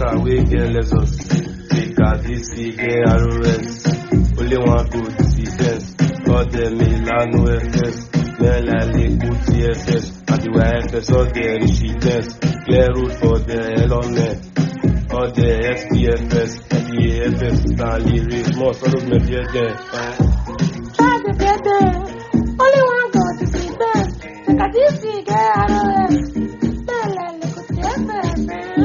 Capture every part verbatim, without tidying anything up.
away, get less us. Take a D C, get R O S. Only one good decisions. All the Milano F S. Men like the T F S. And the Y F S, all the Richitens. Clear road for the Elon. All the S P F S, F D A F S, Stanley Race, more sort of me fear there. Try to get there. Only one go to see them. Take a D C, get R O S. Men like the T F S.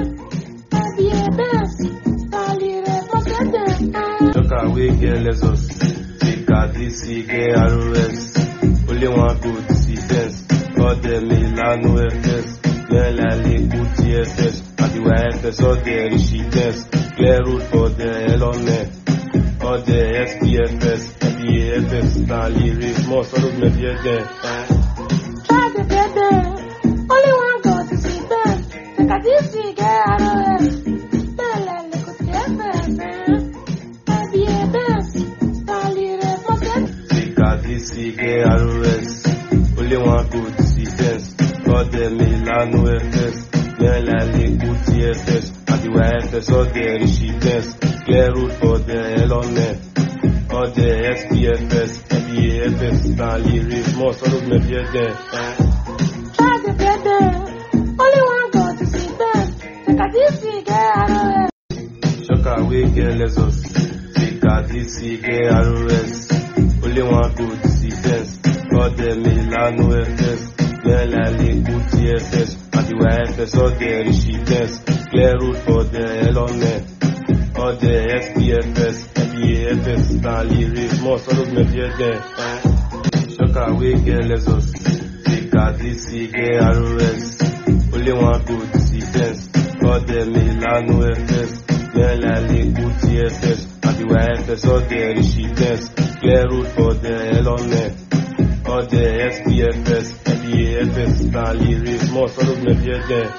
F D A F S, Stanley Race, more get there. Talk away, get less us. Take a D C, get R O S. Only one good decisions. All the Milano F S. Men like the T F S. And the Y F S, all the Richitens. Clear road for the Elon. All the S P F S, F D A F S, Stanley Race, more sort of me fear there. Try to get there. Only one go to see them. Take a D C, get R O S. Men like the T F S. F D A F S, Stanley Race, more get there. Take a D C, get R O S. Only one good decisions. All the Milano F S. Men like the T F S. And the Y F S, all the Richitens. Clear road for the Elon. All the S P F S, F D A F S, Stanley Race, more sort of me fear there. Try to get there. Only one go to see them. Take a D C, get R O S. Shock away, get less us. Take a D C, get R O S. Only one good decisions. All the Milano F S. Men like the T F S. And the Y F S, all the Richitens. Clear road for the Elon. All the S P F S, F D A F S, Stanley Race, more sort of me fear there. Shock away, get less us. Take a D C, get R O S. Only one good decisions. All the Milano F S. Men like the T F S. And the Y F S, all the Richitens. Clear road for the Elon. All the S P F S, F D A F S, Stanley Race, more sort of me fear there.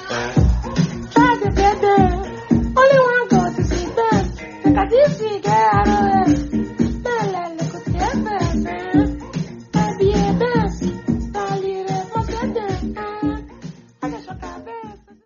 Try to get there. Only one go to see them. Take a D C, get R O S.